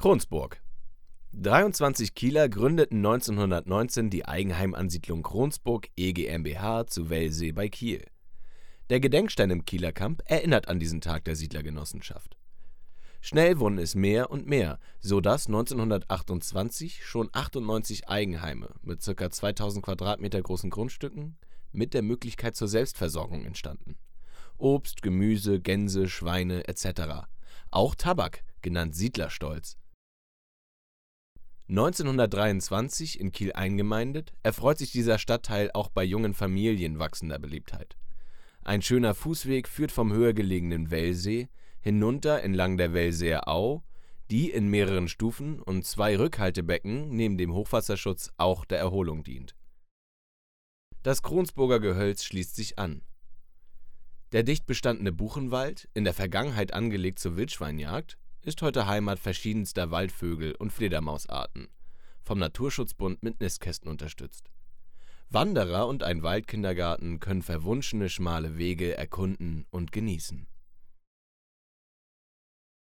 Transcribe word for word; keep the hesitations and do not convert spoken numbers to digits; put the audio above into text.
Kronsburg. dreiundzwanzig Kieler gründeten neunzehnhundertneunzehn die Eigenheimansiedlung Kronsburg e GmbH zu Wellsee bei Kiel. Der Gedenkstein im Kieler Kamp erinnert an diesen Tag der Siedlergenossenschaft. Schnell wurden es mehr und mehr, so dass neunzehnhundertachtundzwanzig schon achtundneunzig Eigenheime mit ca. zweitausend Quadratmeter großen Grundstücken mit der Möglichkeit zur Selbstversorgung entstanden. Obst, Gemüse, Gänse, Schweine et cetera. Auch Tabak, genannt Siedlerstolz. neunzehnhundertdreiundzwanzig in Kiel eingemeindet, erfreut sich dieser Stadtteil auch bei jungen Familien wachsender Beliebtheit. Ein schöner Fußweg führt vom höher gelegenen Wellsee hinunter entlang der Wellseer Au, die in mehreren Stufen und zwei Rückhaltebecken neben dem Hochwasserschutz auch der Erholung dient. Das Kronsburger Gehölz schließt sich an. Der dicht bestandene Buchenwald, in der Vergangenheit angelegt zur Wildschweinjagd, ist heute Heimat verschiedenster Waldvögel und Fledermausarten, vom Naturschutzbund mit Nistkästen unterstützt. Wanderer und ein Waldkindergarten können verwunschene schmale Wege erkunden und genießen.